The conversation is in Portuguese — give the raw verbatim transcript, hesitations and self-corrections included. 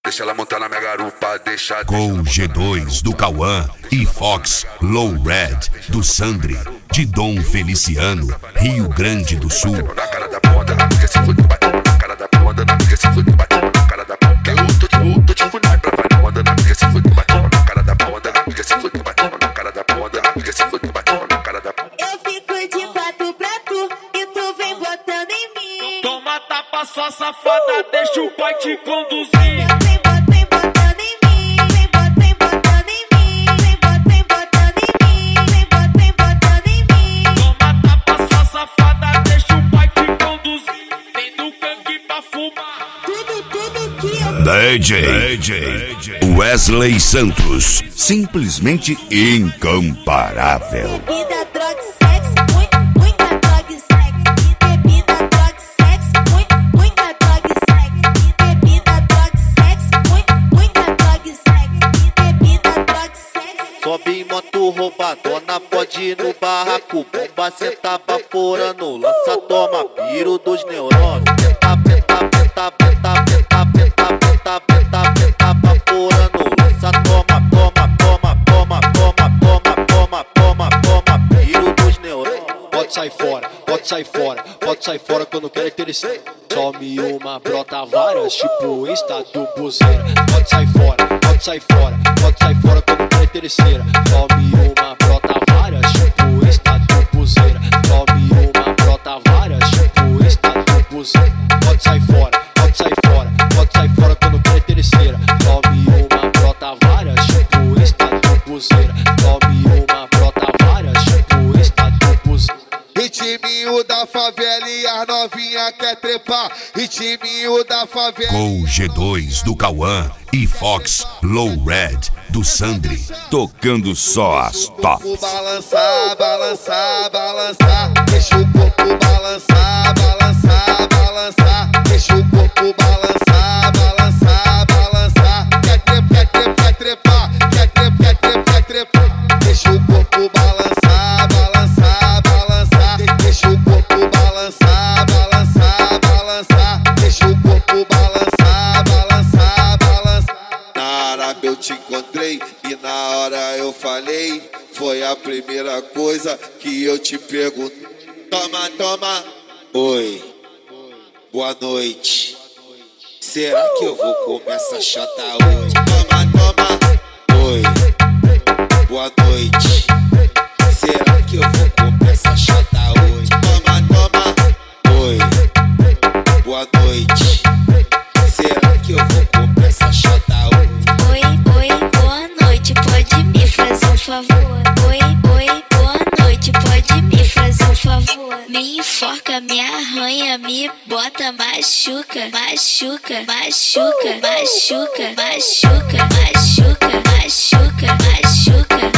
Deixa ela montar na minha garupa, deixa. Com G dois do Cauã e Fox Low Red do Sandri, de Dom Feliciano, Rio Grande do Sul. Na cara da ponta, porque se fudeu, bateu na cara da ponta, porque se fudeu, bateu na cara da ponta. Eu tô de tô tipo nai pra vai na onda, porque se fudeu, bateu na cara da ponta, porque se fudeu, bateu na cara da ponta, porque se fudeu, bateu na cara da ponta. Eu fico de quatro pra tu e tu vem botando em mim. Toma tapa, sua safada, deixa o pai te conduzir. D J, D J Wesley Santos, simplesmente incomparável. Bebida, droga, sexo, muita, muita droga e sexo. Bebida, droga, sexo, muita, muita droga e sexo. Bebida, droga, sexo, muita, muita droga e sexo. Bebida, droga, sexo. Sobe em moto roubadona, pode ir no barraco. Bomba cê tá baforando, lança, toma, piro dos neurônios. Peta, peta, peta, peta, peta, peta, peta, peta, peta, baforando, lança, toma, toma, toma, toma, toma, toma, toma, toma, toma, piro dos neurônios. Pode sair fora, pode sair fora, pode sair fora quando quer interessar. Some uma, brota várias, tipo Insta do buzeira. Pode sair fora, pode sair fora, pode sair fora quando quer interesseira. Some uma, brota várias, tipo Insta do buzeira. Some uma, brota várias, tipo Insta do buzeira. Pode sair fora, pode sair fora, pode sair fora quando quer interesseira. Some uma, brota várias, tipo Insta do buzeira. Some uma, brota várias, tipo Insta do buzeira. Ritminho da favela e as novinha quer trepar. Ritminho da favela. Com G dois do Cauã e Fox Low Red do Sandri, tocando só as tops. Balançar, balançar, balançar. Deixa o corpo balançar, balançar, balançar. Deixa o corpo balançar, balançar, balançar. Quer trepar, quer trepar, quer trepar, quer trepar, quer trepar, quer trepar. Deixa o corpo balançar, balançar, balançar. Deixa o corpo balançar, balançar, balançar. Deixa o corpo balançar, balançar, balançar. Na Arábia eu te encontrei e na hora eu falei. Foi a primeira coisa que eu te perguntei. Toma, toma. Oi, boa noite. Será que eu vou comer essa chata hoje? Toma, toma. Oi, boa noite. Será que eu vou comer essa chata hoje? Toma, toma. Oi, boa noite. Será que eu vou comer essa chata hoje? Oi, oi, boa noite, pode me fazer um favor? Oi, oi, boa noite, pode me fazer um favor? Me enforca, me arranha, me bota, machuca, machuca, machuca, machuca, machuca, machuca, machuca, machuca.